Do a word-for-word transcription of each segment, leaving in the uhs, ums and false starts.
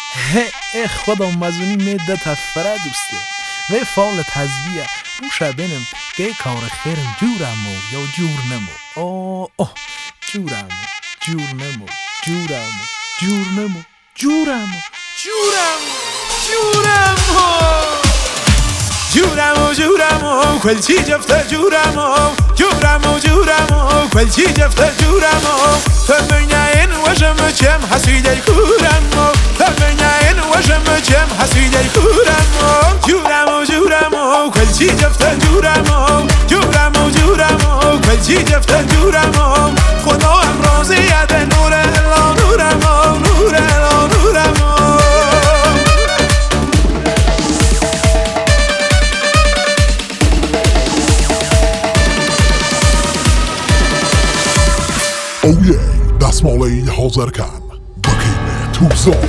ای خودم مزونی میده تفره دوسته وی فال تزبیه اون شبینم که کار خیرم جورمو یا جور نمو آه آه جورمو جور نمو جورمو جور نمو جورمو جورمو جورمو جورمو جورمو کلچی جفته جورمو جورمو جورمو کلچی جفته جورمو فمنین وشم چم حسیده کورمو فمنین وشم چم حسیده کورمو جورمو جورمو کلچی جفته جورمو جورمو جورمو کلچی جفته جورمو خدا امروزیت نور الا نورمو نور الا نورمو اوه دستماله حاضر کن بکیم توزان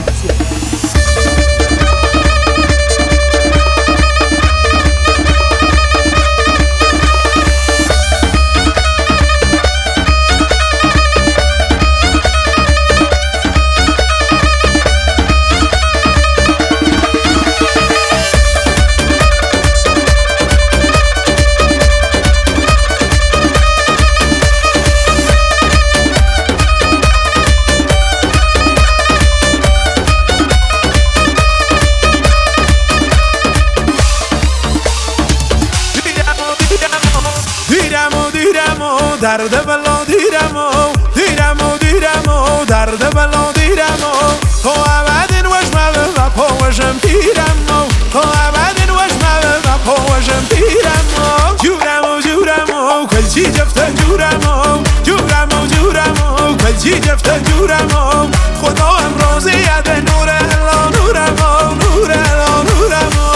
درد بلا دیرمو دیرمو دیرمو درد بلا دیرمو تو ابدین وشمه و پاوشم پیرمو تو ابدین وشمه و پاوشم پیرمو جورمو جورمو کلچی جفته جورمو جورمو جورمو کلچی جفته جورمو خدا امروزیت نور الا نورمو نور الا نورمو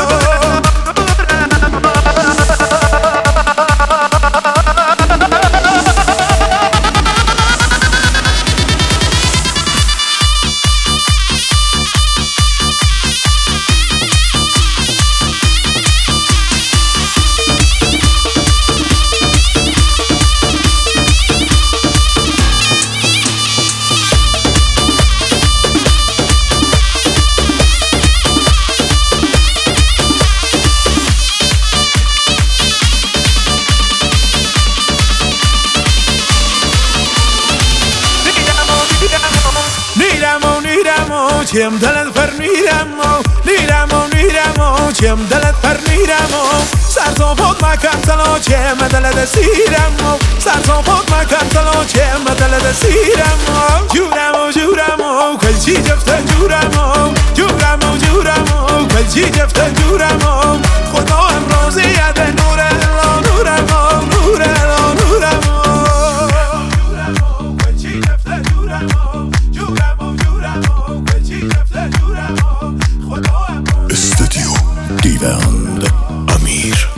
چیم دلت پر نیرمو نیرمو نیرمو چیم دلت پر نیرمو سرزا بود مکن تلا چیم دلت سیرمو سرزا بود مکن تلا چیم دلت سیرمو جورمو جورمو کلچی جفته جورمو جورمو جورمو کلچی جفته جورمو خدا امروزیت نور الا نورمو نور الا نورمو جورمو کلچی جفته جورمو جورمو جورمو استودیو دیوند امیر